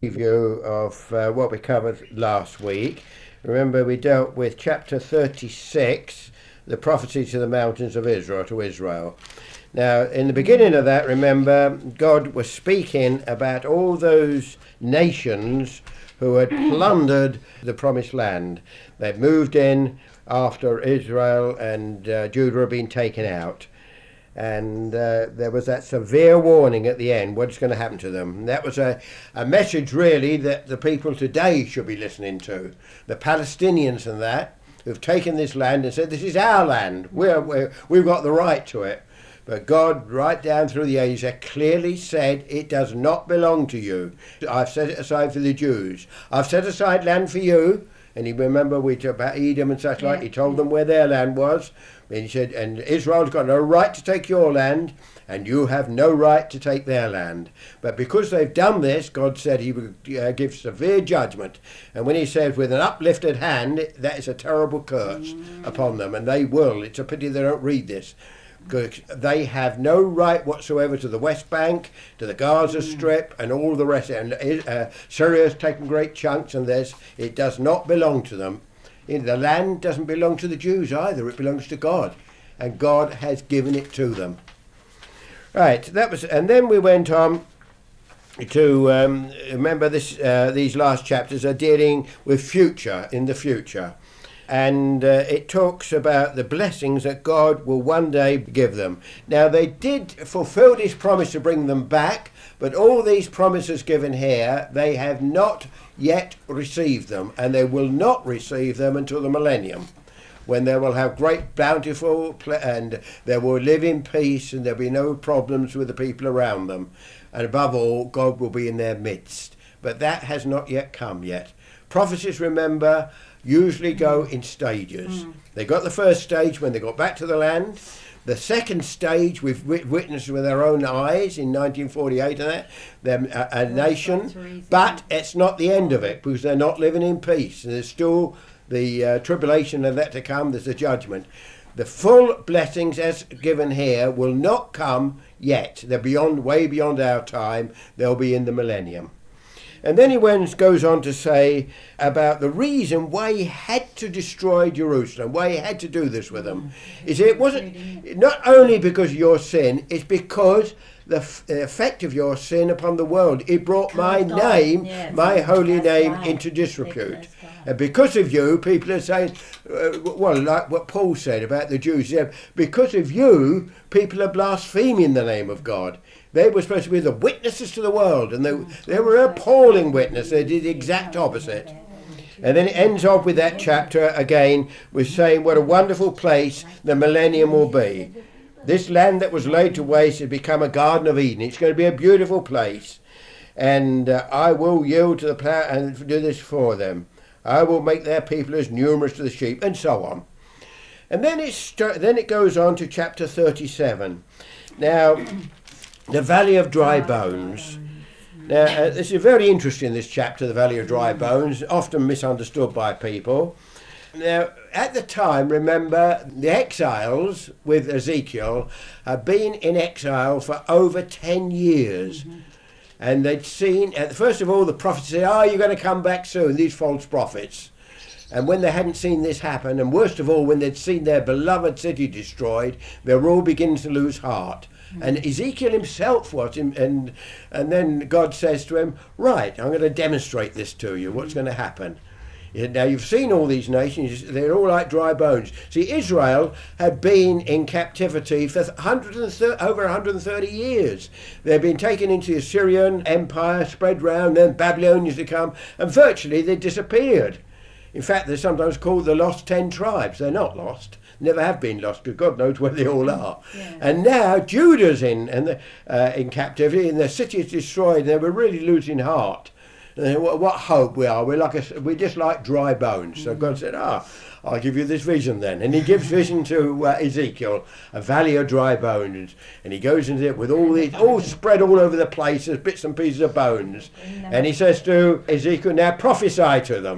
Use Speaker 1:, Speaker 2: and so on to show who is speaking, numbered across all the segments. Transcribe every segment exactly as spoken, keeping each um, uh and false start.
Speaker 1: Review of uh, what we covered last week. Remember, we dealt with chapter thirty-six, the prophecy to the mountains of Israel, to Israel. Now, in the beginning of that, remember, God was speaking about all those nations who had plundered the promised land. They'd moved in after Israel and uh, Judah had been taken out. And uh, there was that severe warning at the end, what's going to happen to them. And that was a, a message, really, that the people today should be listening to. The Palestinians and that, who've taken this land and said, this is our land, we're, we're, we've got the right to it. But God, right down through the ages, had clearly said, it does not belong to you. I've set it aside for the Jews. I've set aside land for you. And you remember we talked about Edom and such like, he told them where their land was. And he said, and Israel's got no right to take your land, and you have no right to take their land. But because they've done this, God said he would uh, give severe judgment. And when he says with an uplifted hand, that is a terrible curse mm. upon them. And they will. It's a pity they don't read this. Because they have no right whatsoever to the West Bank, to the Gaza mm. Strip, and all the rest. And uh, Syria's taken great chunks and this. It does not belong to them. The land doesn't belong to the Jews either. It belongs to God. And God has given it to them. Right, that was, and then we went on to, um, remember this, uh, these last chapters are dealing with future, in the future. And uh, it talks about the blessings that God will one day give them. Now, they did fulfill his promise to bring them back, but all these promises given here, they have not yet received them, and they will not receive them until the millennium, when they will have great bountiful, pl- and they will live in peace, and there'll be no problems with the people around them. And above all, God will be in their midst. But that has not yet come yet. Prophecies, remember, usually go in stages. Mm. They got the first stage when they got back to the land. The second stage we've witnessed with our own eyes in nineteen forty-eight and that, them a, a nation, but it's not the end of it because they're not living in peace. There's still the uh, tribulation of that to come. There's a judgment. The full blessings as given here will not come yet. They're beyond, way beyond our time. They'll be in the millennium. And then he went, goes on to say about the reason why he had to destroy Jerusalem, why he had to do this with them. Is it wasn't not only because of your sin, it's because the f- effect of your sin upon the world. It brought my name, yes, my holy name, right. into disrepute. And because of you, people are saying, uh, well, like what Paul said about the Jews, yeah, because of you, people are blaspheming the name of God. They were supposed to be the witnesses to the world, and they, they were appalling witness. They did the exact opposite. And then it ends off with that chapter again with saying what a wonderful place the millennium will be. This land that was laid to waste has become a Garden of Eden. It's going to be a beautiful place. And uh, I will yield to the power and do this for them. I will make their people as numerous as the sheep, and so on. And then, it's, then it goes on to chapter thirty-seven. Now, the Valley of Dry Bones. Now, uh, this is very interesting, this chapter, the Valley of Dry Bones, often misunderstood by people. Now, at the time, remember, the exiles with Ezekiel had been in exile for over ten years. Mm-hmm. And they'd seen, uh, first of all, the prophets said, oh, you're going to come back soon, these false prophets. And when they hadn't seen this happen, and worst of all, when they'd seen their beloved city destroyed, they were all beginning to lose heart. And Ezekiel himself was, and and then God says to him, right, I'm going to demonstrate this to you, what's going to happen. Now, you've seen all these nations, they're all like dry bones. See, Israel had been in captivity for one hundred thirty, over one hundred thirty years. They'd been taken into the Assyrian Empire, spread round, then Babylonians to come, and virtually they disappeared. In fact, they're sometimes called the lost ten tribes. They're not lost. Never have been lost, because God knows where they all are. Yeah. And now Judah's in and the, uh, in captivity, and the city is destroyed, and they were really losing heart. And what, what hope we are. We're like a, we're just like dry bones. So God said, ah, I'll give you this vision then. And he gives vision to uh, Ezekiel, a valley of dry bones. And he goes into it with all these, all spread all over the place, as bits and pieces of bones. And he says to Ezekiel, now prophesy to them.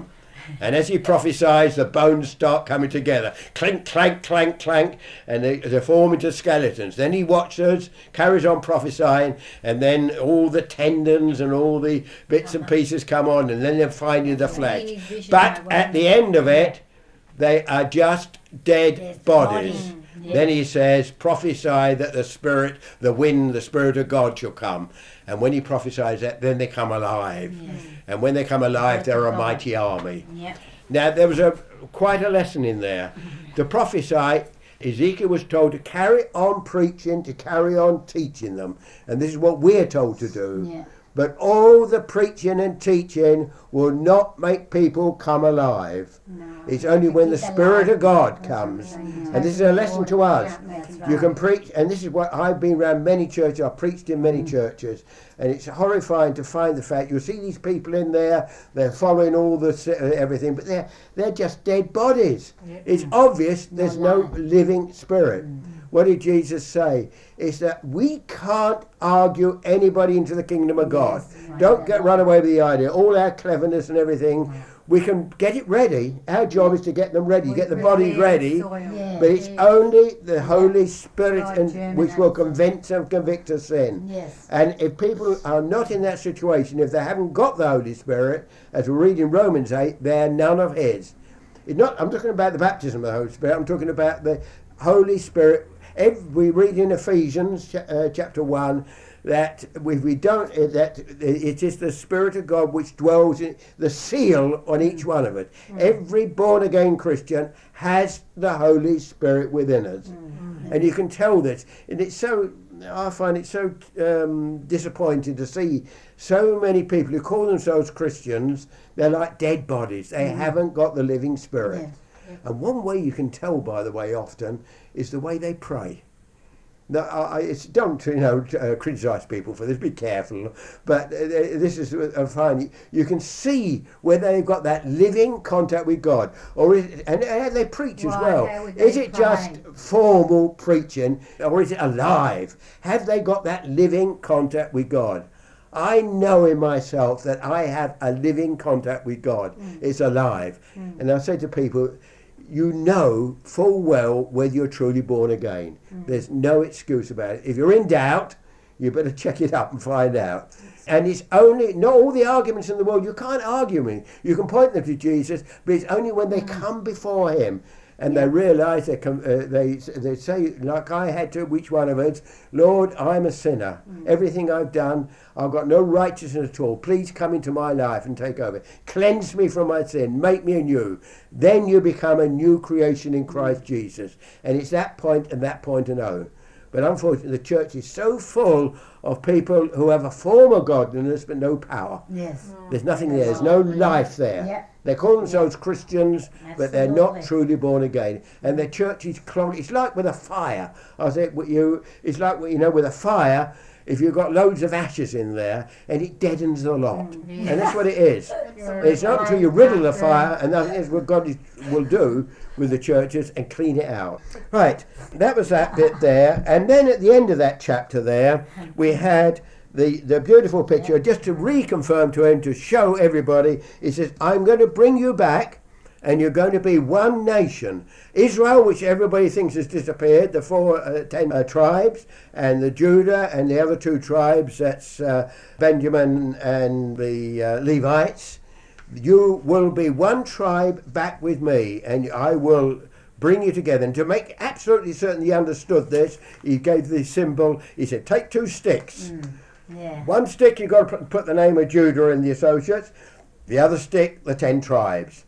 Speaker 1: And as he prophesies, the bones start coming together. Clink, clank, clank, clank, and they, they form into skeletons. Then he watches, carries on prophesying, and then all the tendons and all the bits and pieces come on, and then they're finding the flesh. But at the end of it, they are just dead bodies.
Speaker 2: Yeah.
Speaker 1: Then he says, prophesy that the spirit, the wind, the spirit of God shall come. And when he prophesies that, then they come alive.
Speaker 2: Yes.
Speaker 1: And when they come alive, they're a mighty army. Yep. Now, there was a quite a lesson in there. To prophesy, Ezekiel was told to carry on preaching, to carry on teaching them. And this is what we're told to do. Yeah. But all the preaching and teaching will not make people come alive. No. It's only when the Spirit of God comes. And this is a lesson to us. You can preach, and this is what I've been around many churches, I've preached in many churches, and it's horrifying to find the fact, you'll see these people in there, they're following all the everything, but they're, they're just dead bodies. It's obvious there's no living spirit. What did Jesus say? Is that we can't argue anybody into the kingdom of God. Yes, right. Don't get run away with the idea. All our cleverness and everything, yeah. we can get it ready. Our job is to get them ready, get the bodies ready. Yeah, but it's yeah. only the Holy Spirit and, which will convince and convict of sin. Yes. And if people are not in that situation, if they haven't got the Holy Spirit, as we read in Romans eight, they're none of His. It's not. I'm talking about the baptism of the Holy Spirit. I'm talking about the Holy Spirit. We read in Ephesians uh, chapter one that we, we don't uh, that it is the Spirit of God which dwells in the seal on each one of us. Mm. Every born again Christian has the Holy Spirit within us, mm. and you can tell this. And it's so I find it so um, disappointing to see so many people who call themselves Christians. They're like dead bodies. They mm. haven't got the living Spirit. Yes. And one way you can tell, by the way, often, is the way they pray. Now, I, it's, don't you know uh, criticise people for this. Be careful. But uh, this is uh, fine. You can see whether they've got that living contact with God, or is it, and uh, they preach as well. Is it just formal preaching, or is it alive? Have they got that living contact with God? I know in myself that I have a living contact with God. Mm. It's alive. Mm. And I say to people, you know full well whether you're truly born again. Mm. There's no excuse about it. If you're in doubt, you better check it up and find out. And it's only, not all the arguments in the world, you can't argue with. You can point them to Jesus, but it's only when they come before Him and yeah. they realise, they, come, uh, they they say, like I had to, each one of us, Lord, I'm a sinner. Mm. Everything I've done, I've got no righteousness at all. Please come into my life and take over. Cleanse me from my sin. Make me anew. Then you become a new creation in Christ mm. Jesus. And it's that point and that point alone. But unfortunately, the church is so full of people who have a form of godliness but no power. Yes. There's nothing there. There's no life there. Yeah. They call themselves yeah. Christians, Absolutely. But they're not truly born again. And the church is clogged. It's like with a fire. I say, you. It's like, you know, with a fire. If you've got loads of ashes in there, and it deadens the lot. Mm-hmm. And that's what it is. It's not until you riddle the fire, and that is what God is, will do with the churches, and clean it out. Right, that was that bit there. And then at the end of that chapter there, we had the, the beautiful picture, just to reconfirm to him, to show everybody, he says, I'm going to bring you back, and you're going to be one nation. Israel, which everybody thinks has disappeared, the four, uh, ten uh, tribes, and the Judah, and the other two tribes, that's uh, Benjamin and the uh, Levites. You will be one tribe back with me, and I will bring you together. And to make absolutely certain he understood this, he gave the symbol. He said, take two sticks. Mm, yeah. One stick, you've got to put, put the name of Judah and the associates. The other stick, the ten tribes.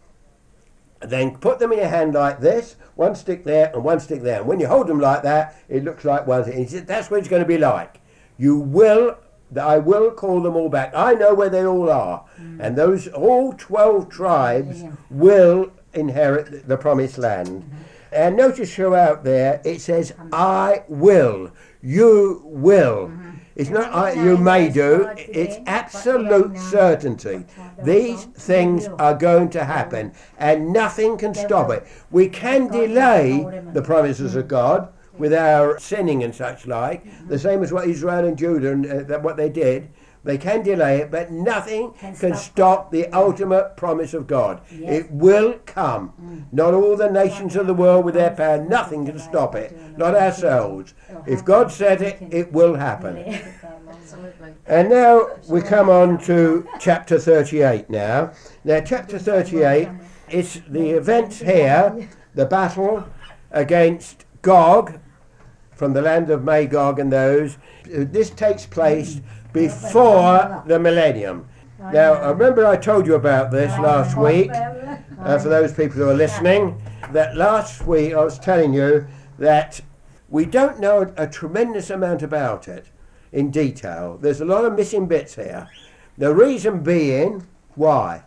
Speaker 1: And then put them in your hand like this, one stick there and one stick there. And when you hold them like that, it looks like one thing. He said, that's what it's going to be like. You will, I will call them all back. I know where they all are. Mm. And those, all twelve tribes yeah. will inherit the promised land. Mm-hmm. And notice throughout there, it says, I will, you will. Mm-hmm. It's not I, you may do, it's absolute certainty. These things are going to happen, and nothing can stop it. We can delay the promises of God with our sinning and such like, the same as what Israel and Judah and uh, what they did, They can delay it, but nothing
Speaker 2: Can
Speaker 1: can
Speaker 2: stop
Speaker 1: stop the
Speaker 2: it.
Speaker 1: ultimate promise of God.
Speaker 2: Yes.
Speaker 1: It will come.
Speaker 2: Mm.
Speaker 1: Not all the nations of the world with their power, nothing can stop it. Not ourselves. If God said it, it will happen.
Speaker 3: Absolutely.
Speaker 1: And now we come on to chapter thirty-eight now. Now chapter thirty-eight is the events here, the battle against Gog from the land of Magog and those. This takes place before the millennium. Now, I remember I told you about this last week, uh, for those people who are listening, that last week I was telling you that we don't know a tremendous amount about it in detail. There's a lot of missing bits here. The reason being, why?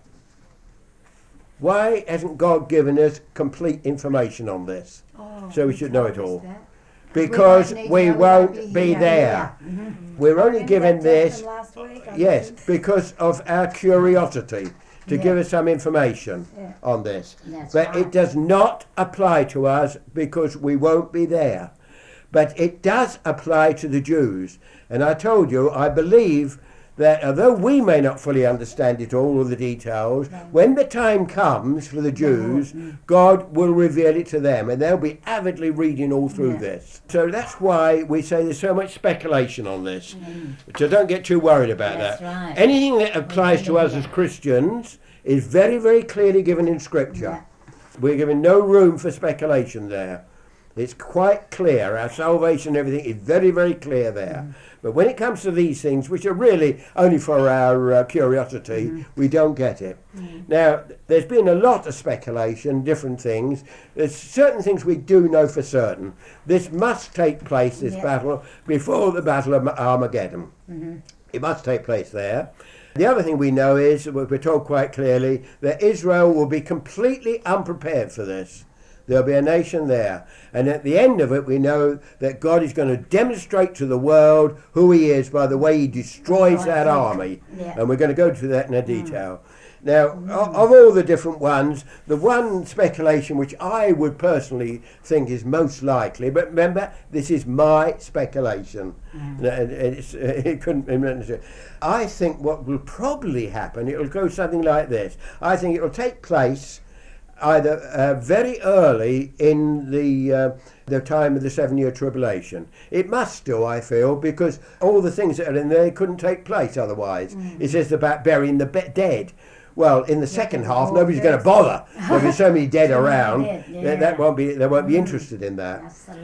Speaker 1: Why hasn't God given us complete information on this?
Speaker 2: Oh,
Speaker 1: So we should know it all.
Speaker 2: that.
Speaker 1: Because
Speaker 4: We won't need
Speaker 1: we
Speaker 4: to know, we
Speaker 1: won't
Speaker 4: won't
Speaker 1: be
Speaker 4: be
Speaker 1: there.
Speaker 2: Mhm.
Speaker 1: We're only
Speaker 2: Remember
Speaker 1: given
Speaker 2: that
Speaker 1: this,
Speaker 2: chapter last week? I
Speaker 1: yes,
Speaker 2: think?
Speaker 1: because of our curiosity to
Speaker 2: Yeah.
Speaker 1: give us some information
Speaker 2: Yeah.
Speaker 1: on this.
Speaker 4: That's
Speaker 1: But
Speaker 4: right.
Speaker 1: it does not apply to us because we won't be there. But it does apply to the Jews. And I told you, I believe that although we may not fully understand it all, or the details,
Speaker 2: No.
Speaker 1: when the time comes for the Jews, God will reveal it to them, and they'll be avidly reading all through
Speaker 2: Yeah.
Speaker 1: this. So that's why we say there's so much speculation on this. So don't get too worried about
Speaker 4: That's
Speaker 1: that.
Speaker 4: right.
Speaker 1: Anything that applies to us
Speaker 4: Yeah.
Speaker 1: as Christians is very, very clearly given in Scripture.
Speaker 2: Yeah.
Speaker 1: We're given no room for speculation there. It's quite clear. Our salvation and everything is very, very clear there.
Speaker 2: Mm.
Speaker 1: But when it comes to these things, which are really only for our uh, curiosity,
Speaker 2: Mm-hmm.
Speaker 1: we don't get it.
Speaker 2: Mm.
Speaker 1: Now, there's been a lot of speculation, different things. There's certain things we do know for certain. This must take place, this
Speaker 2: Yeah.
Speaker 1: battle, before the Battle of Armageddon.
Speaker 2: Mm-hmm.
Speaker 1: It must take place there. The other thing we know is, we're told quite clearly, that Israel will be completely unprepared for this. There'll be a nation there. And at the end of it, we know that God is going to demonstrate to the world who he is by the way he destroys that army.
Speaker 2: Yeah.
Speaker 1: And we're going to go to that in a detail. Now, o- of all the different ones, the one speculation which I would personally think is most likely, but remember, this is my speculation. And it's, it couldn't. I think what will probably happen, it will go something like this. I think it will take place either uh, very early in the uh, the time of the seven-year tribulation. It must do, I feel, because all the things that are in there couldn't take place otherwise. It says about burying the be- dead. Well, in the second half,
Speaker 2: all
Speaker 1: nobody's going to
Speaker 2: dead.
Speaker 1: bother. There'll be so many dead
Speaker 2: So many
Speaker 1: around.
Speaker 2: dead,
Speaker 1: that, that
Speaker 2: yeah.
Speaker 1: won't be. They won't be
Speaker 2: Mm.
Speaker 1: interested in that.
Speaker 2: Absolutely.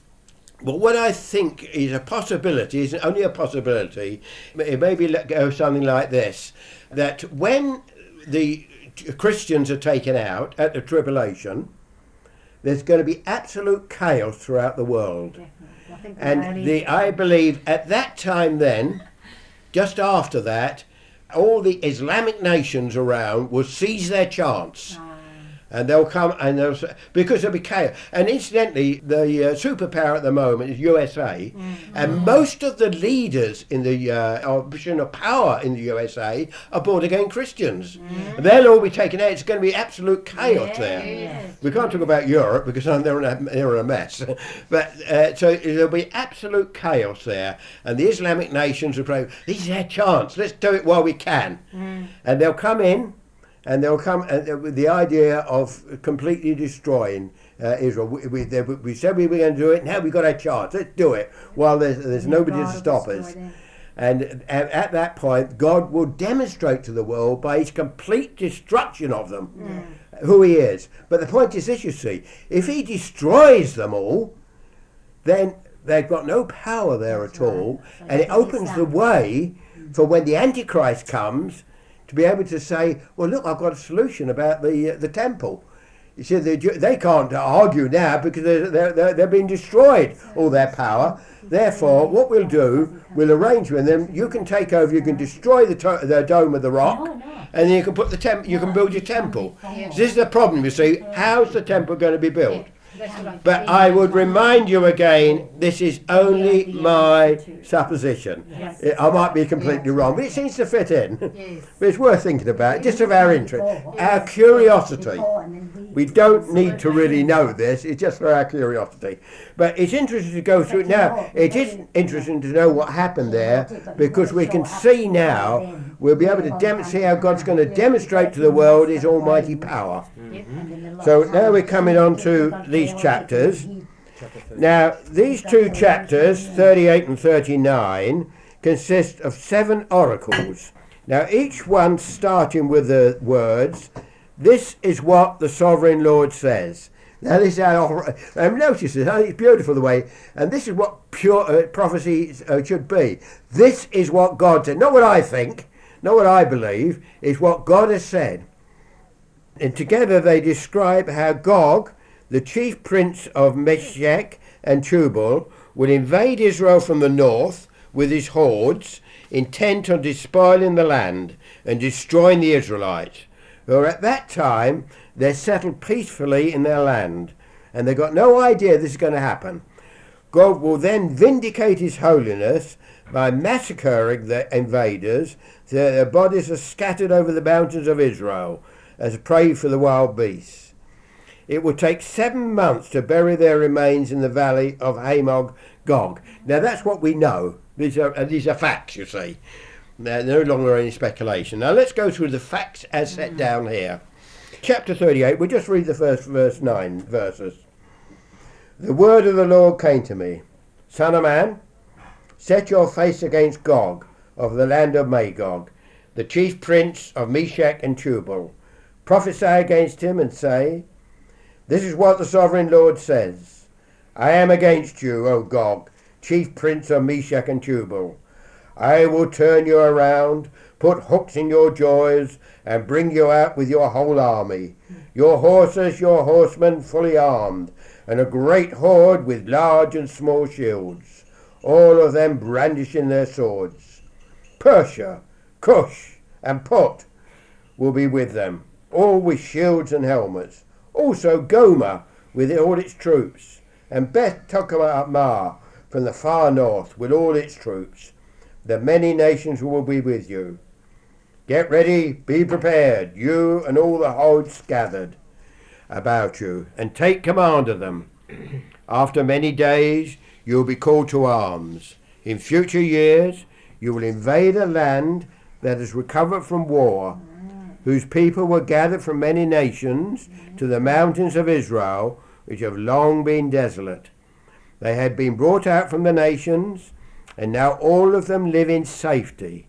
Speaker 1: But what I think is a possibility, is only a possibility, it maybe let go something like this, that when the Christians are taken out at the tribulation, there's going to be absolute chaos throughout the world.
Speaker 2: Definitely. I think
Speaker 1: And
Speaker 2: only-
Speaker 1: the I believe at that time then, just after that, all the Islamic nations around will seize their chance.
Speaker 2: Ah,
Speaker 1: And they'll come and they'll s- because there'll be chaos. And incidentally, the uh, superpower at the moment is U S A, and most of the leaders in the uh, position of power in the U S A are born again Christians. They'll all be taken out. It's going to be absolute chaos
Speaker 2: Yeah,
Speaker 1: there.
Speaker 2: yeah.
Speaker 1: We can't talk about Europe because they're in a, they're in a mess. But uh, so there'll be absolute chaos there, and the Islamic nations will say, "This is our chance. Let's do it while we can." And they'll come in. And they'll come uh, with the idea of completely destroying uh, Israel. We, we, they, we said we were going to do it. Now we've got our chance. Let's do it while there's, there's
Speaker 2: Yeah,
Speaker 1: nobody
Speaker 2: God
Speaker 1: to
Speaker 2: will
Speaker 1: stop
Speaker 2: destroy
Speaker 1: us.
Speaker 2: them.
Speaker 1: And at, at that point, God will demonstrate to the world by his complete destruction of them who he is. But the point is this, you see, if he destroys them all, then they've got no power there
Speaker 2: That's
Speaker 1: at all.
Speaker 2: right. So
Speaker 1: And it
Speaker 2: that is
Speaker 1: opens the
Speaker 2: something.
Speaker 1: way for when the Antichrist comes to be able to say, well, look, I've got a solution about the uh, the temple. You see, they, they can't argue now because they're, they're, they're, they're being destroyed, all their power. Therefore, what we'll do, we'll arrange with them, you can take over, you can destroy the, to- the dome of the rock,
Speaker 2: No, no.
Speaker 1: and then you can put the temp- you can build your temple. This is the problem, you see. How's the temple going to be built? But I would remind you again, this is only my supposition.
Speaker 2: Yes.
Speaker 1: It- I might be completely wrong, but it seems to fit in. But it's worth thinking about, just of our interest, our curiosity. We don't need to really know this, it's just for our curiosity. But it's interesting to go through it now. It is interesting to know what happened there, because we can see now, we'll be able to demonstrate how God's going to demonstrate to the world his almighty power. So now we're coming on to these chapters. Now, these two chapters, thirty-eight and thirty-nine, consist of seven oracles. Now, each one starting with the words, "This is what the sovereign Lord says." Now, this is our, um, notice this, huh? It's beautiful the way, and this is what pure uh, prophecy uh, should be. This is what God said, not what I think, not what I believe, is what God has said. And together they describe how Gog, the chief prince of Meshech and Tubal, would invade Israel from the north with his hordes, intent on despoiling the land and destroying the Israelites, who at that time they're settled peacefully in their land, and they've got no idea this is going to happen. God will then vindicate his holiness by massacring the invaders so that their bodies are scattered over the mountains of Israel as prey for the wild beasts. It will take seven months to bury their remains in the valley of Hamog Gog. Now that's what we know. These are, uh, these are facts, you see. They're no longer any speculation. Now let's go through the facts as set down here. Chapter thirty-eight, we'll just read the first verse nine verses. The word of the Lord came to me, Son of man, set your face against Gog of the land of Magog, the chief prince of Meshech and Tubal. Prophesy against him and say, this is what the sovereign Lord says. I am against you, O Gog, chief prince of Meshech and Tubal. I will turn you around, put hooks in your jaws, and bring you out with your whole army, your horses, your horsemen fully armed, and a great horde with large and small shields, all of them brandishing their swords. Persia, Cush, and Put will be with them, all with shields and helmets. Also Gomer with all its troops, and Beth Togarmah from the far north with all its troops. The many nations will be with you. Get ready, be prepared, you and all the hordes gathered about you, and take command of them. After many days you will be called to arms. In future years you will invade a land that has recovered from war, whose people were gathered from many nations to the mountains of Israel, which have long been desolate. They had been brought out from the nations, and now all of them live in safety.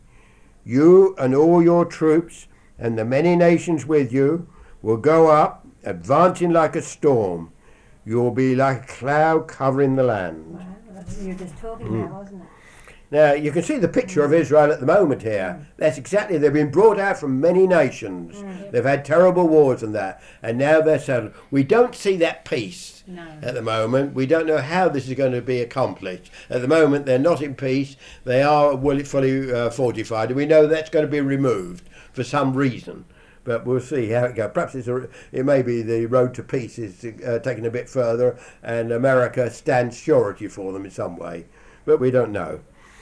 Speaker 1: You and all your troops and the many nations with you will go up, advancing like a storm. You will be like a cloud covering the land.
Speaker 2: Wow, that's what you were just talking mm. about, wasn't it?
Speaker 1: Now, you can see the picture of Israel at the moment here. Mm. That's exactly, they've been brought out from many nations. Mm. They've had terrible wars and that, and now they're settled. We don't see that peace no. at the moment. We don't know how this is going to be accomplished. At the moment, they're not in peace. They are fully uh, fortified, and we know that's going to be removed for some reason. But we'll see how it goes. Perhaps it's a, it may be the road to peace is uh, taken a bit further, and America stands surety for them in some way. But we don't know.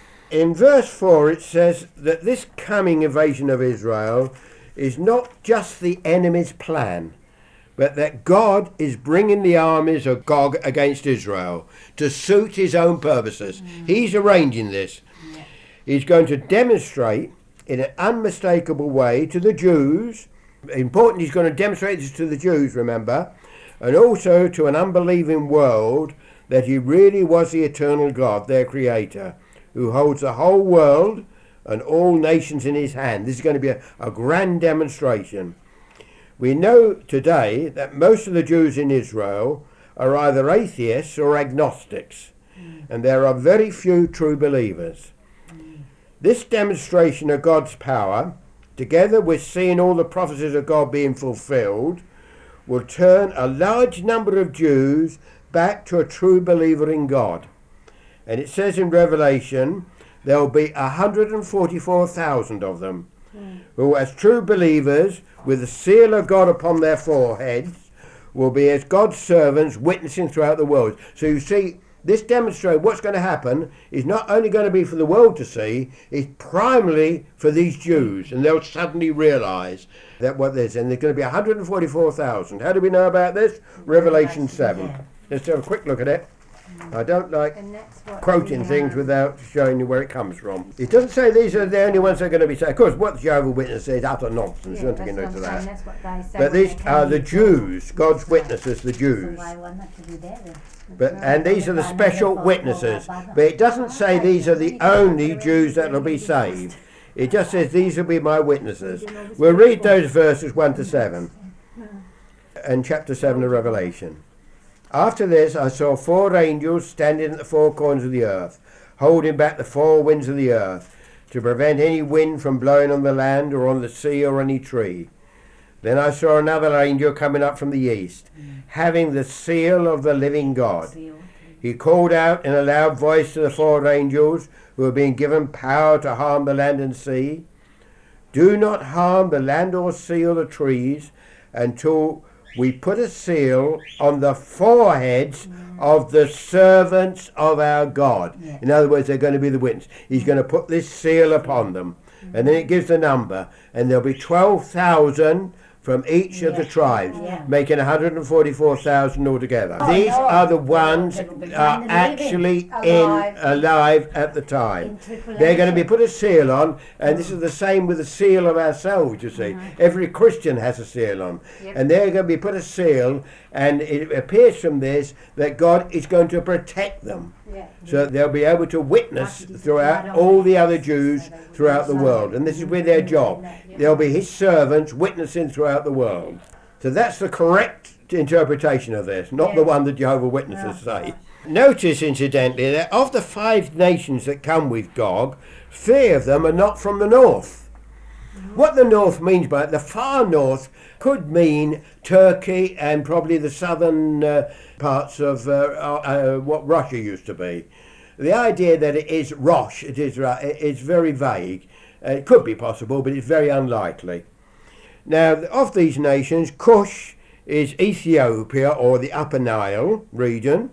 Speaker 1: In verse four it says that this coming invasion of Israel is not just the enemy's plan, but that God is bringing the armies of Gog against Israel to suit his own purposes. Mm. He's arranging this. Yeah. He's going to demonstrate in an unmistakable way to the Jews, important, he's going to demonstrate this to the Jews, remember, and also to an unbelieving world, that he really was the eternal God, their creator, who holds the whole world and all nations in his hand. This is going to be a, a grand demonstration. We know today that most of the Jews in Israel are either atheists or agnostics, mm. and there are very few true believers. Mm. This demonstration of God's power, together with seeing all the prophecies of God being fulfilled, will turn a large number of Jews back to a true believer in God. And it says in Revelation, there will be one hundred forty-four thousand of them, mm. who as true believers, with the seal of God upon their foreheads, will be as God's servants witnessing throughout the world. So you see, this demonstrates what's going to happen is not only going to be for the world to see, it's primarily for these Jews, and they'll suddenly realise that what there's, and there's going to be one hundred forty-four thousand. How do we know about this? Revelation seven. Let's have a quick look at it. I don't like quoting things without showing you where it comes from. It doesn't say these are the only ones that are going to be saved. Of course, what the Jehovah's Witnesses say is utter nonsense. You don't think into that. But these are the Jews, God's witnesses, the Jews. But and these are the special witnesses. But it doesn't say these are the only Jews that will be saved. It just says these will be my witnesses. We'll read those verses one to seven, and chapter seven of Revelation. After this I saw four angels standing at the four corners of the earth, holding back the four winds of the earth, to prevent any wind from blowing on the land or on the sea or any tree. Then I saw another angel coming up from the east, having the seal of the living God. He called out in a loud voice to the four angels who had been given power to harm the land and sea, do not harm the land or sea or the trees until we put a seal on the foreheads mm. of the servants of our God. Yeah. In other words, they're going to be the witness. He's going to put this seal upon them. Mm. And then it gives the number. And there'll be twelve thousand from each yeah. of the tribes, yeah. making one hundred forty-four thousand altogether. Oh, These no. are the ones that are actually alive. in alive at the time. They're going to be put a seal on, and mm. this is the same with the seal of ourselves, you see. Mm. Every Christian has a seal on. Yep. And they're going to be put a seal, and it appears from this that God is going to protect them. Yeah. So they'll be able to witness throughout all the other Jews throughout the world. And this is with their job. They'll be his servants witnessing throughout the world. So that's the correct interpretation of this, not yeah. the one that Jehovah's Witnesses no. say. Notice, incidentally, that of the five nations that come with Gog, three of them are not from the north. Mm-hmm. What the north means by it, the far north could mean Turkey and probably the southern uh, parts of uh, uh, what Russia used to be. The idea that it is Rosh, it is, uh, it's very vague. Uh, it could be possible, but it's very unlikely. Now, of these nations, Cush is Ethiopia or the Upper Nile region.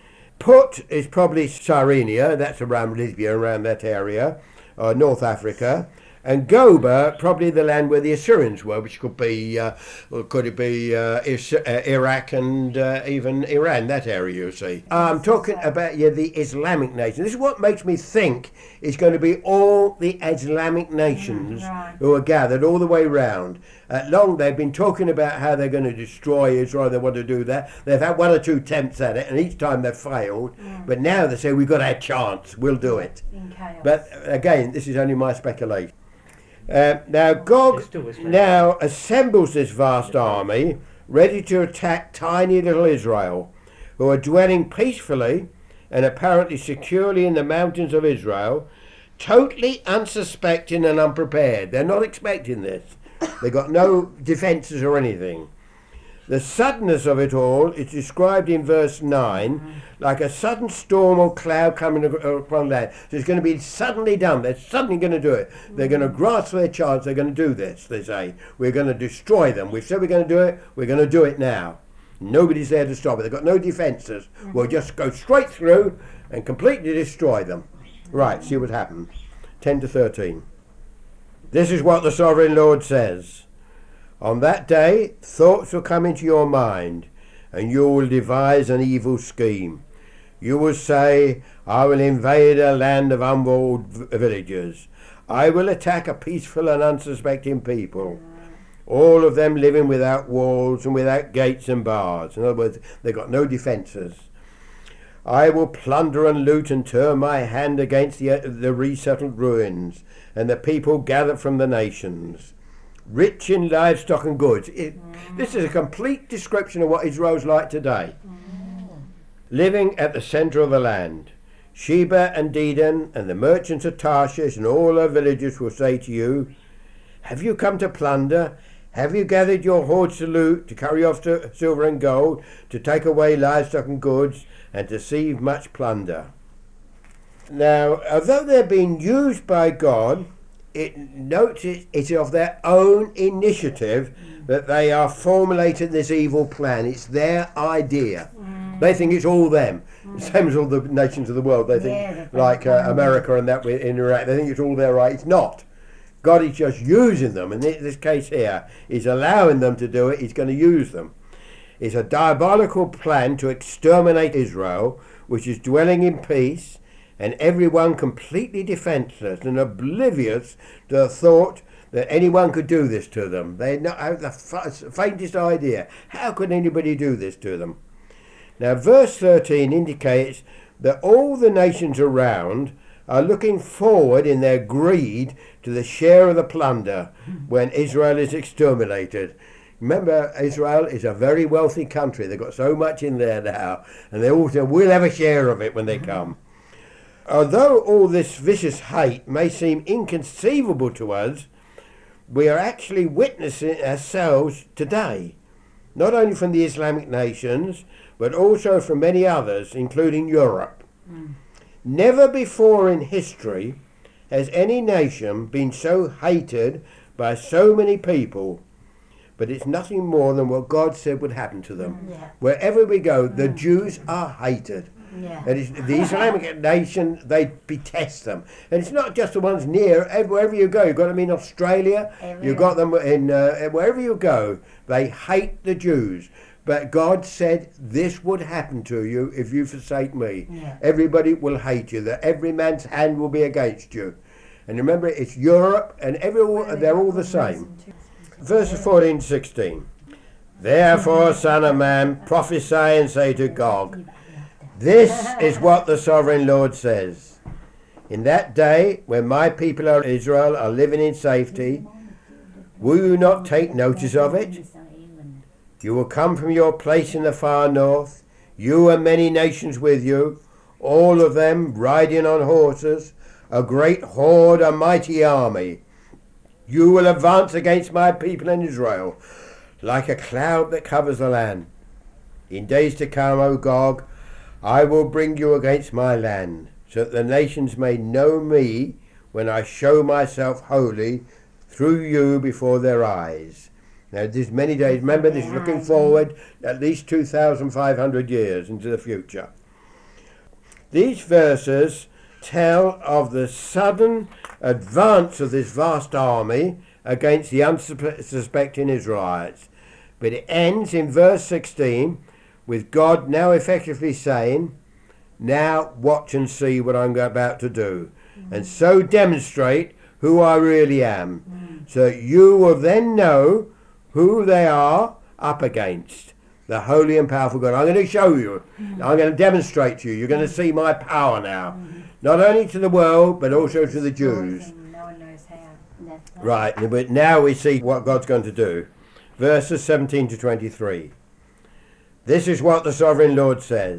Speaker 1: Put is probably Cyrenia, that's around Libya, around that area, or North Africa. And Goba, probably the land where the Assyrians were, which could be, uh, or could it be uh, Is- uh, Iraq and uh, even Iran, that area, you see. I'm talking about yeah, the Islamic nations. This is what makes me think it's going to be all the Islamic nations mm, right. who are gathered all the way round. At long, they've been talking about how they're going to destroy Israel, they want to do that. They've had one or two attempts at it, and each time they've failed. Mm. But now they say, we've got our chance, we'll do it. But again, this is only my speculation. Uh, now Gog now assembles this vast army ready to attack tiny little Israel, who are dwelling peacefully and apparently securely in the mountains of Israel, totally unsuspecting and unprepared. They're not expecting this. They've got no defences or anything. The suddenness of it all is described in verse nine mm-hmm. like a sudden storm or cloud coming upon land. So it's going to be suddenly done. They're suddenly going to do it. Mm-hmm. They're going to grasp their chance. They're going to do this, they say. We're going to destroy them. We've said we're going to do it. We're going to do it now. Nobody's there to stop it. They've got no defences. Mm-hmm. We'll just go straight through and completely destroy them. Mm-hmm. Right, see what happens. ten to thirteen. This is what the Sovereign Lord says. On that day, thoughts will come into your mind, and you will devise an evil scheme. You will say, I will invade a land of unwalled villagers. I will attack a peaceful and unsuspecting people, all of them living without walls and without gates and bars. In other words, they've got no defences. I will plunder and loot and turn my hand against the, the resettled ruins and the people gathered from the nations, rich in livestock and goods. It, mm. This is a complete description of what Israel's like today. Mm. Living at the centre of the land. Sheba and Dedan and the merchants of Tarshish and all their villages will say to you, have you come to plunder? Have you gathered your hoards to loot, to carry off to silver and gold, to take away livestock and goods, and to receive much plunder? Now, although they're being used by God, it notes it is of their own initiative that they are formulating this evil plan. It's their idea. They think it's all them. Same as all the nations of the world. They think,
Speaker 2: Yeah,
Speaker 1: like uh, America and that in Iraq, they think it's all their right. It's not. God is just using them. And in this case here, He's allowing them to do it. He's going to use them. It's a diabolical plan to exterminate Israel, which is dwelling in peace, and everyone completely defenseless and oblivious to the thought that anyone could do this to them. They not have the faintest idea. How could anybody do this to them? Now, verse thirteen indicates that all the nations around are looking forward in their greed to the share of the plunder when Israel is exterminated. Remember, Israel is a very wealthy country. They've got so much in there now, and they all say, we'll have a share of it when they come. Although all this vicious hate may seem inconceivable to us, we are actually witnessing ourselves today, not only from the Islamic nations, but also from many others, including Europe. Mm. Never before in history has any nation been so hated by so many people, but it's nothing more than what God said would happen to them. Yeah. Wherever we go, the mm. Jews are hated. Yeah. And it's, the Islamic nation, they detest them. And it's not just the ones near, wherever you go. You've got them in Australia, Everywhere. You've got them in, uh, wherever you go, they hate the Jews. But God said, this would happen to you if you forsake me. Yeah. Everybody will hate you. That every man's hand will be against you. And remember, it's Europe, and every, they're all the same. Verses fourteen to sixteen. Therefore, son of man, prophesy and say to Gog, this is what the sovereign Lord says. In that day, when my people of Israel are living in safety, will you not take notice of it? You will come from your place in the far north, you and many nations with you, all of them riding on horses, a great horde, a mighty army. You will advance against my people in Israel, like a cloud that covers the land. In days to come, O Gog, I will bring you against my land, so that the nations may know me when I show myself holy through you before their eyes. Now, there's many days. Remember, this is looking forward at least two thousand five hundred years into the future. These verses tell of the sudden advance of this vast army against the unsuspecting Israelites. But it ends in verse sixteen with God now effectively saying, now watch and see what I'm about to do, mm-hmm. and so demonstrate who I really am, mm-hmm. so that you will then know who they are up against, the holy and powerful God. I'm going to show you. Mm-hmm. I'm going to demonstrate to you. You're going to see my power now, mm-hmm. not only to the world, but also to the Jews.
Speaker 2: No one knows how.
Speaker 1: Right, but now we see what God's going to do. Verses seventeen to twenty-three. This is what the sovereign Lord says.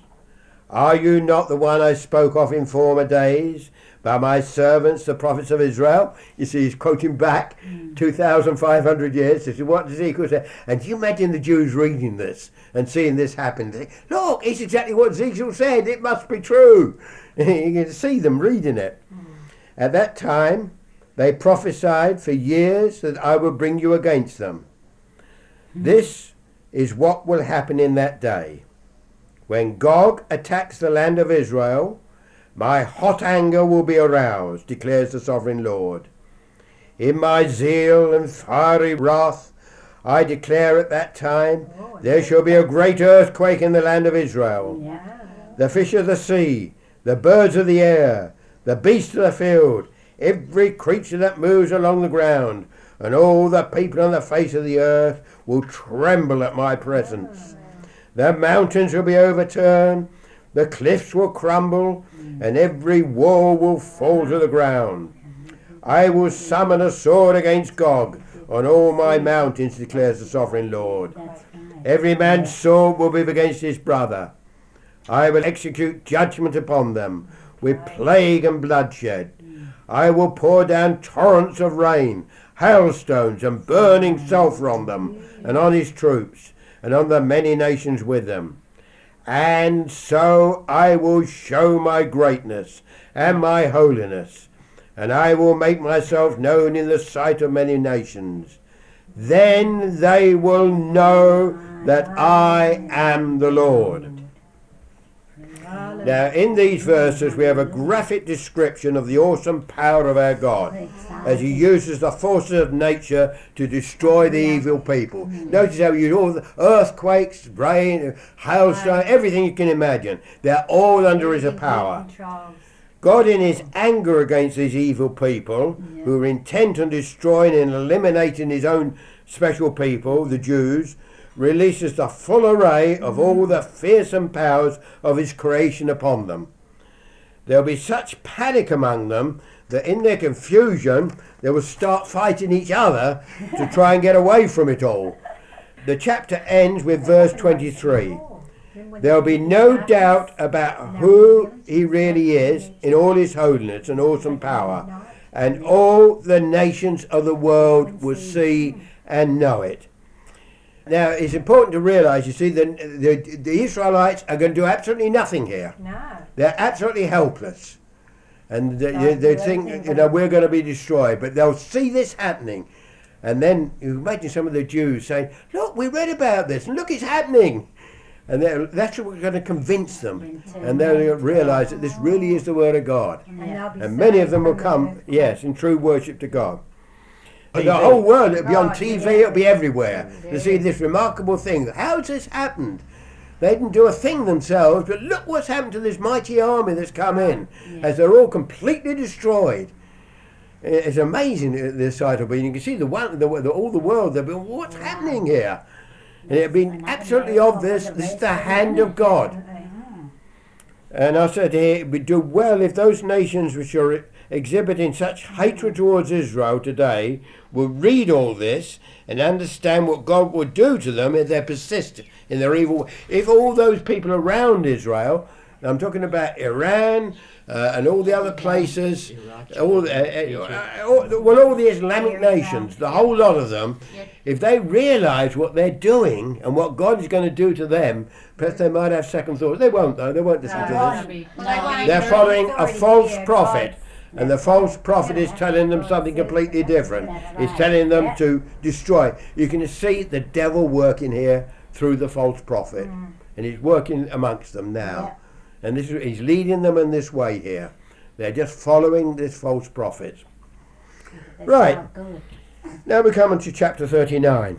Speaker 1: Are you not the one I spoke of in former days by my servants, the prophets of Israel? You see, he's quoting back mm. two thousand five hundred years. This is what Ezekiel said. And do you imagine the Jews reading this and seeing this happen? They think, look, it's exactly what Ezekiel said. It must be true. You can see them reading it. Mm. At that time, they prophesied for years that I would bring you against them. Mm. This is what will happen in that day. When Gog attacks the land of Israel, my hot anger will be aroused, declares the sovereign Lord. In my zeal and fiery wrath, I declare at that time, there shall be a great earthquake in the land of Israel. Yeah. The fish of the sea, the birds of the air, the beasts of the field, every creature that moves along the ground, and all the people on the face of the earth will tremble at my presence. The mountains will be overturned, the cliffs will crumble, and every wall will fall to the ground. I will summon a sword against Gog on all my mountains, declares the sovereign Lord. Every man's sword will be against his brother. I will execute judgment upon them with plague and bloodshed. I will pour down torrents of rain, hailstones and burning sulphur on them, and on his troops, and on the many nations with them. And so I will show my greatness and my holiness, and I will make myself known in the sight of many nations. Then they will know that I am the Lord. Now, in these verses, we have a graphic description of the awesome power of our God as he uses the forces of nature to destroy the evil people. Notice how you all the earthquakes, rain, hailstone, everything you can imagine. They're all under his power. God, in his anger against these evil people who are intent on destroying and eliminating his own special people, the Jews, releases the full array of all the fearsome powers of his creation upon them. There will be such panic among them that in their confusion they will start fighting each other to try and get away from it all. The chapter ends with verse twenty-three. There will be no doubt about who he really is in all his holiness and awesome power, and all the nations of the world will see and know it. Now, it's important to realise, you see, that the, the Israelites are going to do absolutely nothing here.
Speaker 2: No.
Speaker 1: They're absolutely helpless. And they, they, they think, you know, we're going to be destroyed. But they'll see this happening. And then you imagine some of the Jews saying, look, we read about this, and look, it's happening. And that's what we're going to convince them. And they'll realise that this really is the Word of God.
Speaker 2: Yeah.
Speaker 1: And many of them will come, yes, in true worship to God. The whole world, it'll be on T V, it'll be everywhere to see this remarkable thing. How's this happened? They didn't do a thing themselves, but look what's happened to this mighty army that's come in, as they're all completely destroyed. It's amazing, this sight of being. You can see the one, the, the, all the world, they've been, what's happening here? And it's been absolutely obvious, this is the hand of God. And I said here, we do well if those nations which are exhibiting such hatred towards Israel today will read all this and understand what God will do to them if they persist in their evil. If all those people around Israel, I'm talking about Iran uh, and all the other places, all, uh, uh, all, well, all the Islamic nations, the whole lot of them, if they realise what they're doing and what God is going to do to them, perhaps they might have second thoughts. They won't, though. They won't listen to this. They're following a false prophet. And the false prophet is telling them something completely different. He's telling them to destroy. You can see the devil working here through the false prophet. Mm. And he's working amongst them now. Yeah. And this is, he's leading them in this way here. They're just following this false prophet. That's right. Now we come on to chapter thirty-nine.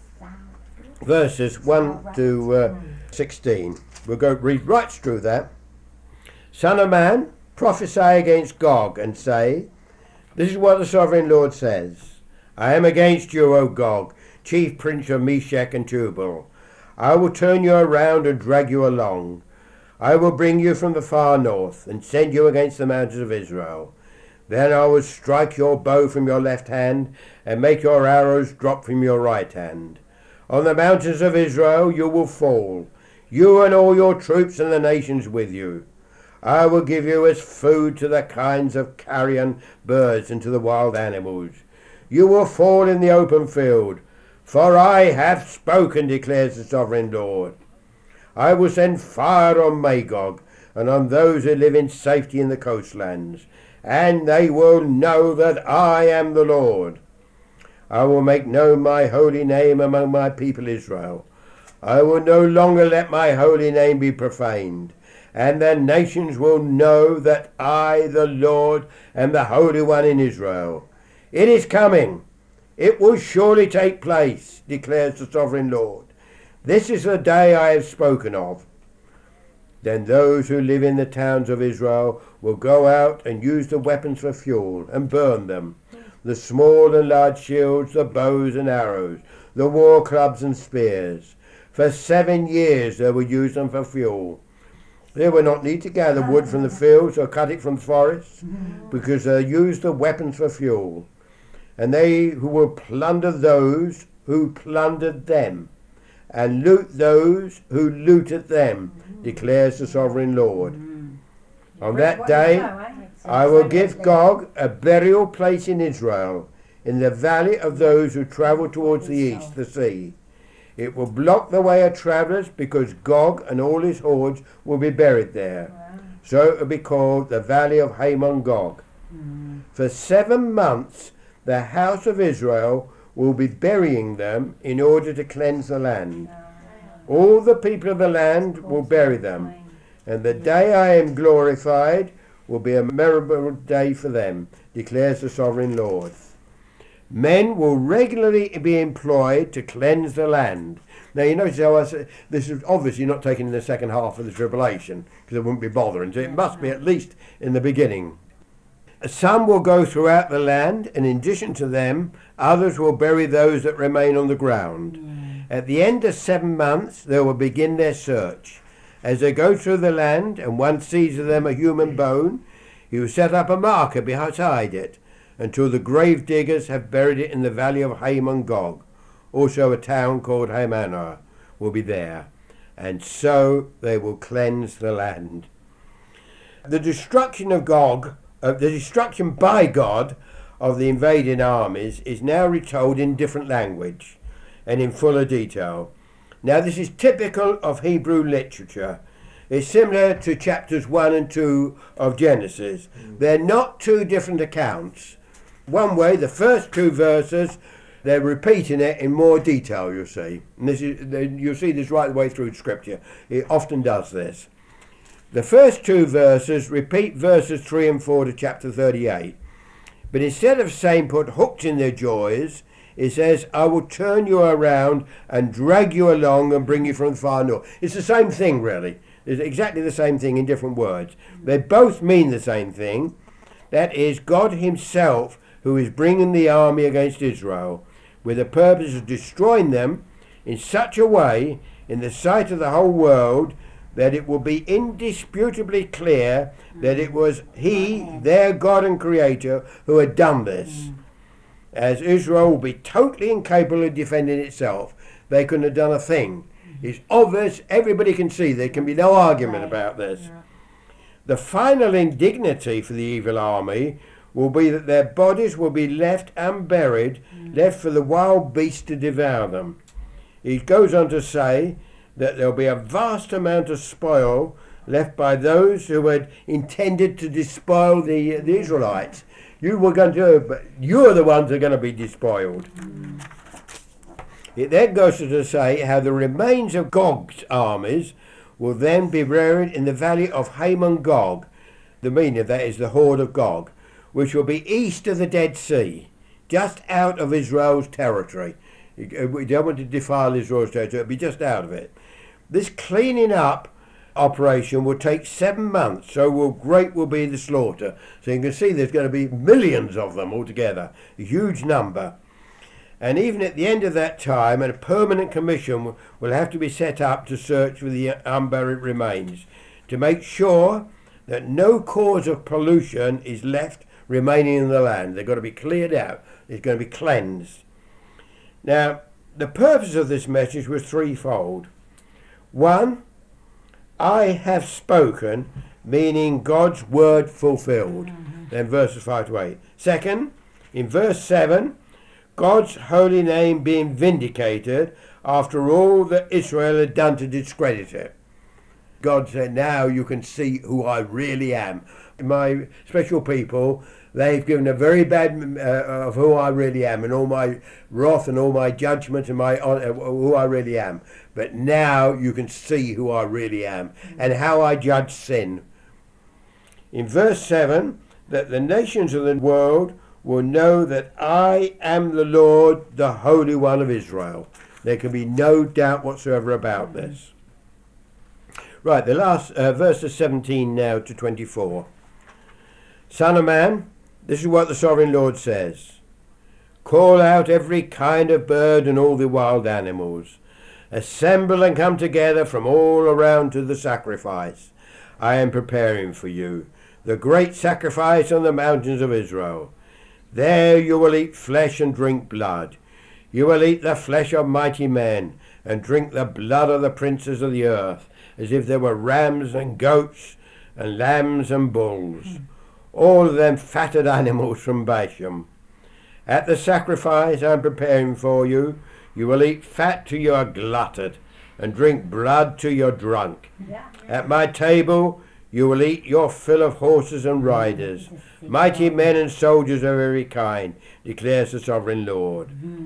Speaker 1: Verses one to uh, sixteen. We'll go read right through that. Son of man, prophesy against Gog and say, this is what the sovereign Lord says. I am against you, O Gog, chief prince of Meshech and Tubal. I will turn you around and drag you along. I will bring you from the far north and send you against the mountains of Israel. Then I will strike your bow from your left hand and make your arrows drop from your right hand. On the mountains of Israel you will fall, you and all your troops and the nations with you. I will give you as food to the kinds of carrion birds and to the wild animals. You will fall in the open field, for I have spoken, declares the sovereign Lord. I will send fire on Magog and on those who live in safety in the coastlands, and they will know that I am the Lord. I will make known my holy name among my people Israel. I will no longer let my holy name be profaned. And the nations will know that I, the Lord, am the Holy One in Israel. It is coming. It will surely take place, declares the sovereign Lord. This is the day I have spoken of. Then those who live in the towns of Israel will go out and use the weapons for fuel and burn them, the small and large shields, the bows and arrows, the war clubs and spears. For seven years they will use them for fuel. They will not need to gather wood from the fields or cut it from forests, because they use the weapons for fuel. And they who will plunder those who plundered them, and loot those who looted them, declares the sovereign Lord. On that day I will give Gog a burial place in Israel, in the valley of those who travel towards the east, the sea. It will block the way of travellers, because Gog and all his hordes will be buried there. Wow. So it will be called the Valley of Hamon Gog. Mm. For seven months the house of Israel will be burying them in order to cleanse the land. All the people of the land will bury them, and the day I am glorified will be a memorable day for them, declares the Sovereign Lord. Men will regularly be employed to cleanse the land. Now you notice how I say, this is obviously not taken in the second half of the tribulation, because it wouldn't be bothering, so it must be at least in the beginning. Some will go throughout the land, and in addition to them, others will bury those that remain on the ground. Mm. At the end of seven months, they will begin their search. As they go through the land, and one sees of them a human bone, he will set up a marker beside it, until the grave diggers have buried it in the valley of Hamon Gog. Also a town called Hamanah will be there, and so they will cleanse the land. The destruction of Gog, uh, the destruction by God of the invading armies is now retold in different language and in fuller detail. Now this is typical of Hebrew literature. It's similar to chapters one and two of Genesis. Mm. They're not two different accounts. One way, the first two verses, they're repeating it in more detail, you'll see. And this is, you'll see this right the way through Scripture. It often does this. The first two verses repeat verses three and four to chapter thirty-eight. But instead of saying put hooks in their jaws, it says, I will turn you around and drag you along and bring you from the far north. It's the same thing, really. It's exactly the same thing in different words. They both mean the same thing. That is, God himself who is bringing the army against Israel with the purpose of destroying them in such a way in the sight of the whole world that it will be indisputably clear that it was he, their God and Creator, who had done this. As Israel will be totally incapable of defending itself. They couldn't have done a thing. It's obvious, everybody can see, there can be no argument about this. The final indignity for the evil army will be that their bodies will be left unburied, mm. left for the wild beasts to devour them. He goes on to say that there will be a vast amount of spoil left by those who had intended to despoil the, the Israelites. You were going to, but you're the ones who are going to be despoiled. Mm. It then goes on to say how the remains of Gog's armies will then be buried in the valley of Hamon Gog. The meaning of that is the horde of Gog, which will be east of the Dead Sea, just out of Israel's territory. We don't want to defile Israel's territory, it'll be just out of it. This cleaning up operation will take seven months, so will, great will be the slaughter. So you can see there's going to be millions of them altogether, a huge number. And even at the end of that time, a permanent commission will have to be set up to search for the unburied remains, to make sure that no cause of pollution is left remaining in the land. They've got to be cleared out. It's going to be cleansed. Now, the purpose of this message was threefold. One, I have spoken, meaning God's word fulfilled. Mm-hmm. Then verses five to eight. Second, in verse seven, God's holy name being vindicated after all that Israel had done to discredit it. God said, now you can see who I really am. My special people, they've given a very bad uh, of who I really am, and all my wrath and all my judgment and my uh, who I really am. But now you can see who I really am and how I judge sin. In verse seven, that the nations of the world will know that I am the Lord, the Holy One of Israel. There can be no doubt whatsoever about this. Right, the last uh, verses seventeen now to twenty-four. Son of man, this is what the Sovereign Lord says. Call out every kind of bird and all the wild animals. Assemble and come together from all around to the sacrifice I am preparing for you, the great sacrifice on the mountains of Israel. There you will eat flesh and drink blood. You will eat the flesh of mighty men and drink the blood of the princes of the earth, as if there were rams and goats and lambs and bulls, mm. all of them fatted animals from Bashan. At the sacrifice I am preparing for you, you will eat fat till you are glutted, and drink blood till you're drunk. Yeah. At my table you will eat your fill of horses and riders, mighty men and soldiers of every kind, declares the Sovereign Lord. Mm.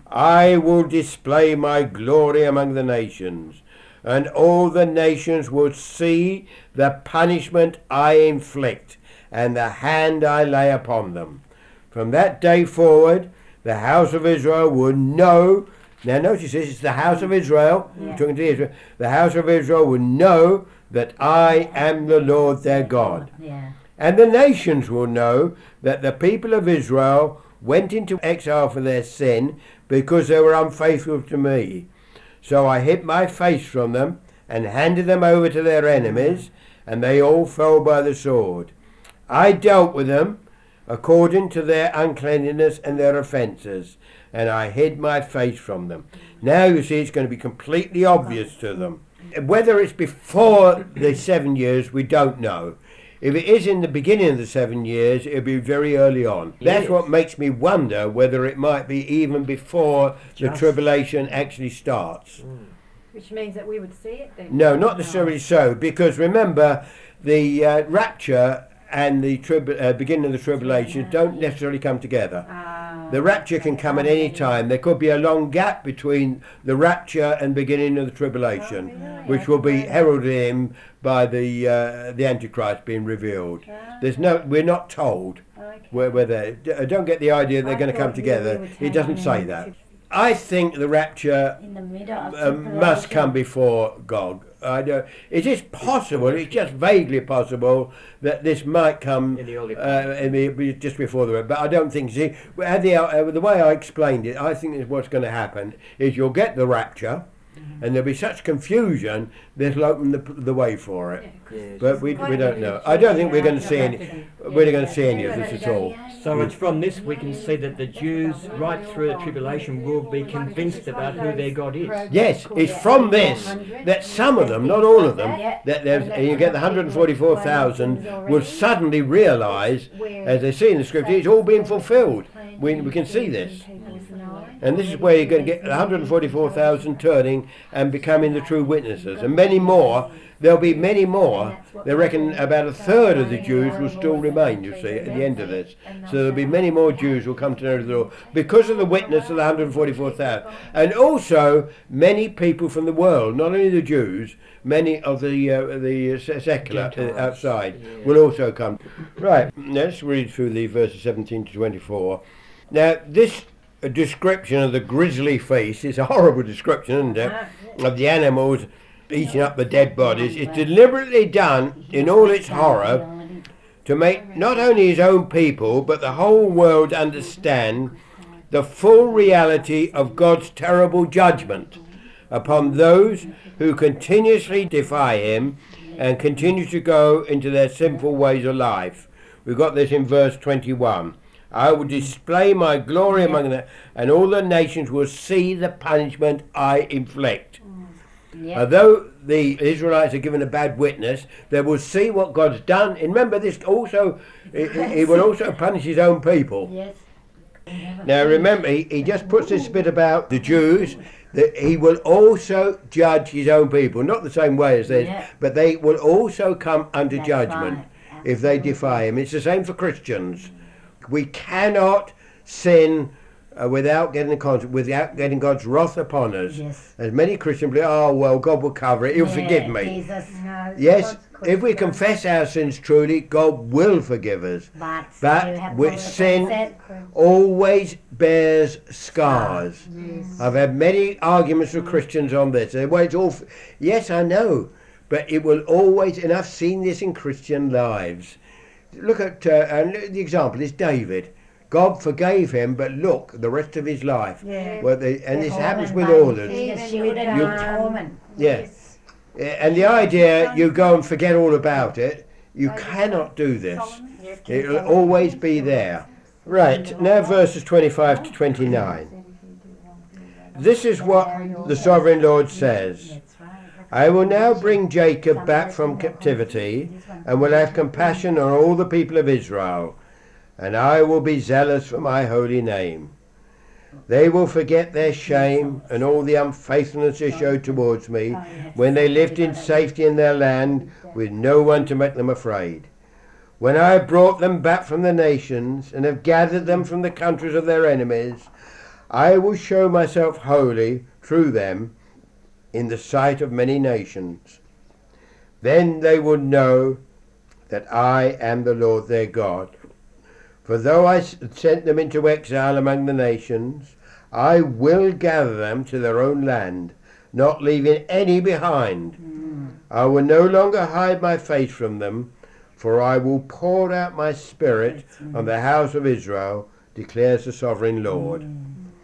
Speaker 1: I will display my glory among the nations, and all the nations will see the punishment I inflict and the hand I lay upon them. From that day forward, the house of Israel will know. Now notice this, it's the house of Israel,
Speaker 2: Yeah.
Speaker 1: talking to Israel. The house of Israel will know that I am the Lord their God.
Speaker 2: Yeah.
Speaker 1: And the nations will know that the people of Israel went into exile for their sin because they were unfaithful to me. So I hid my face from them and handed them over to their enemies, and they all fell by the sword. I dealt with them according to their uncleanness and their offences, and I hid my face from them. Now you see it's going to be completely obvious to them. Whether it's before the seven years, we don't know. If it is in the beginning of the seven years, it'll be very early on. That's
Speaker 3: Yes.
Speaker 1: what makes me wonder whether it might be even before the
Speaker 3: Just-
Speaker 1: tribulation actually starts.
Speaker 4: Which means that we would see it then.
Speaker 1: No, not necessarily so, because remember, the uh, rapture and the trib- uh, beginning of the tribulation don't necessarily come together.
Speaker 4: Ah,
Speaker 1: The rapture can come at any time. There could be a long gap between the rapture and beginning of the tribulation, which will be heralded in by the uh, the Antichrist being revealed. There's no, we're not told
Speaker 4: okay.
Speaker 1: where, whether. d- uh, Don't get the idea they're
Speaker 4: I
Speaker 1: going to come
Speaker 4: thought you were
Speaker 1: together.
Speaker 4: taking
Speaker 1: It doesn't
Speaker 4: it
Speaker 1: say
Speaker 4: in
Speaker 1: that.
Speaker 4: the-
Speaker 1: I think the rapture
Speaker 2: In the middle of
Speaker 1: uh, must come before Gog. I don't. It is possible. It's just vaguely possible that this might come
Speaker 3: In the early
Speaker 1: uh, in the, just before the. But I don't think. See, at the uh, the way I explained it, I think is what's going to happen is you'll get the rapture, and there'll be such confusion that'll open the the way for it.
Speaker 3: Yes.
Speaker 1: But we we don't know. I don't think we're going to see any. We're going to see any of this at all.
Speaker 3: So it's from this we can see that the Jews, right through the tribulation, will be convinced about who their God is.
Speaker 1: Yes, it's from this that some of them, not all of them, that there's, you get the one hundred forty-four thousand, will suddenly realise, as they see in the scripture, it's all being fulfilled. We, we can see this. And this is where you're going to get one hundred forty-four thousand turning and becoming the true witnesses. And many more, there'll be many more. They reckon about a third of the Jews will still remain, you see, at the end of this. So there'll be many more Jews who will come to know the Lord because of the witness of the one hundred forty-four thousand. And also many people from the world, not only the Jews, many of the uh, the secular uh, outside will also come. Right, let's read through the verses seventeen to twenty-four. Now this description of the grisly feast is a horrible description, isn't it? Of the animals eating up the dead bodies. It's deliberately done in all its horror to make not only his own people but the whole world understand the full reality of God's terrible judgment upon those who continuously defy him and continue to go into their sinful ways of life. We've got this in verse twenty-one. I will display my glory among them, and all the nations will see the punishment I inflict.
Speaker 2: Yeah.
Speaker 1: Although the Israelites are given a bad witness, they will see what God's done. And remember, this also, he, he will also punish his own people.
Speaker 2: Yes.
Speaker 1: Now remember, he, he just puts this bit about the Jews, that he will also judge his own people. Not the same way as this,
Speaker 2: Yeah.
Speaker 1: but they will also come under
Speaker 2: That's
Speaker 1: judgment
Speaker 2: right.
Speaker 1: if they defy him. It's the same for Christians. We cannot sin uh, without getting the con- without getting God's wrath upon us.
Speaker 2: Yes.
Speaker 1: As many Christians believe, oh well, God will cover it. He'll
Speaker 2: Yeah,
Speaker 1: forgive me.
Speaker 2: Jesus.
Speaker 4: No,
Speaker 1: Yes,
Speaker 4: God's
Speaker 1: if we
Speaker 4: quick.
Speaker 1: confess our sins truly, God will forgive us.
Speaker 2: But, you
Speaker 1: But
Speaker 2: have
Speaker 1: with
Speaker 2: to
Speaker 1: sin
Speaker 2: confess
Speaker 1: always bears scars. I've had many arguments with Christians on this. They, well, it's all f- yes, I know, but it will always, and I've seen this in Christian lives. Look at, uh, and the example is David. God forgave him, but look, the rest of his life.
Speaker 4: Yeah.
Speaker 1: Well, they, and this
Speaker 2: Torment
Speaker 1: happens with
Speaker 2: by
Speaker 1: orders.
Speaker 2: Jesus, you would have
Speaker 1: You-
Speaker 2: been torment.
Speaker 1: Yeah. Uh, And the idea you go and forget all about it, you cannot do this. It will always be there. Right, now verses twenty-five to twenty-nine. This is what the Sovereign Lord says.
Speaker 2: That's right.
Speaker 1: I will now bring Jacob back from captivity and will have compassion on all the people of Israel, and I will be zealous for my holy name. They will forget their shame and all the unfaithfulness they showed towards me when they lived in safety in their land with no one to make them afraid. When I have brought them back from the nations and have gathered them from the countries of their enemies, I will show myself holy through them in the sight of many nations. Then they will know that I am the Lord their God. For though I sent them into exile among the nations, I will gather them to their own land, not leaving any behind. Mm. I will no longer hide my face from them, for I will pour out my spirit mm. on the house of Israel, declares the sovereign Lord. Mm.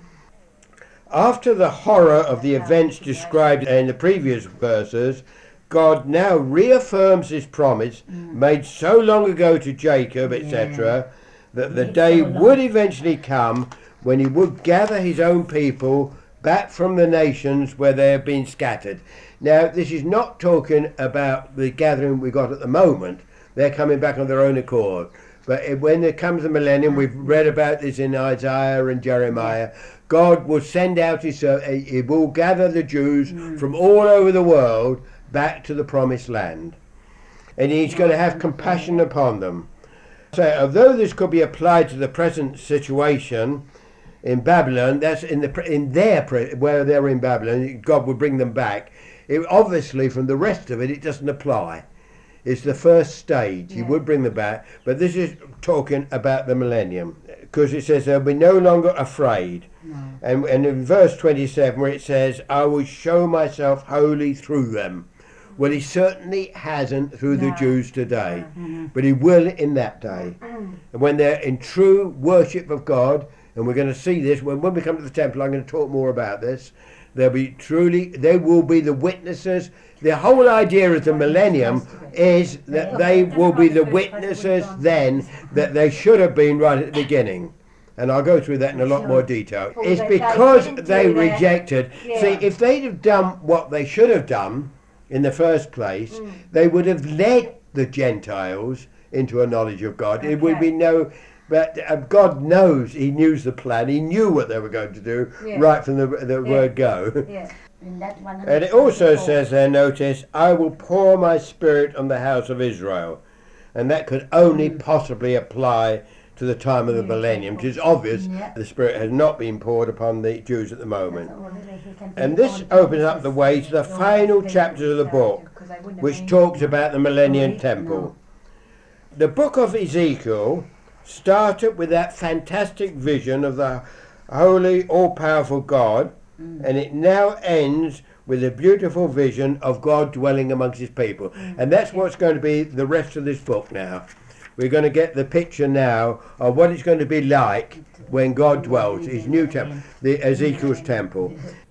Speaker 1: After the horror of the events described in the previous verses, God now reaffirms his promise mm. made so long ago to Jacob, et cetera, yeah. that the day would eventually come when he would gather his own people back from the nations where they have been scattered. Now, this is not talking about the gathering we got at the moment. They're coming back on their own accord. But when there comes the millennium, we've read about this in Isaiah and Jeremiah, God will send out his, uh, he will gather the Jews mm. from all over the world back to the promised land. And he's going to have compassion upon them. So although this could be applied to the present situation in Babylon, that's in the in their where they're in Babylon, God will bring them back. It, obviously, from the rest of it, it doesn't apply. It's the first stage. Yeah. He would bring them back, but this is talking about the millennium, because it says they'll be no longer afraid. No. And, and in verse twenty-seven, where it says, "I will show myself holy through them." Well, he certainly hasn't through no. the Jews today, mm-hmm. but he will in that day. And when they're in true worship of God, and we're going to see this when, when we come to the temple, I'm going to talk more about this. They'll be truly, they will be the witnesses. The whole idea of the millennium is that they will be the witnesses then that they should have been right at the beginning. And I'll go through that in a lot more detail. It's because they rejected. See, if they'd have done what they should have done in the first place, mm. they would have led the Gentiles into a knowledge of God. Okay. It would be no, but uh, God knows, he knew the plan, he knew what they were going to do yeah. right from the, the yeah. word go.
Speaker 2: Yeah. And,
Speaker 1: and it also says there, notice, I will pour my spirit on the house of Israel. And that could only mm. possibly apply to the time of the millennium, which is obvious yeah. the Spirit has not been poured upon the Jews at the moment. And this opens up the way to the final chapters of the book, which talks about the millennium temple. The book of Ezekiel started with that fantastic vision of the holy, all-powerful God, and it now ends with a beautiful vision of God dwelling amongst his people. And that's what's going to be the rest of this book now. We're going to get the picture now of what it's going to be like when God dwells, his new temple, the Ezekiel's temple.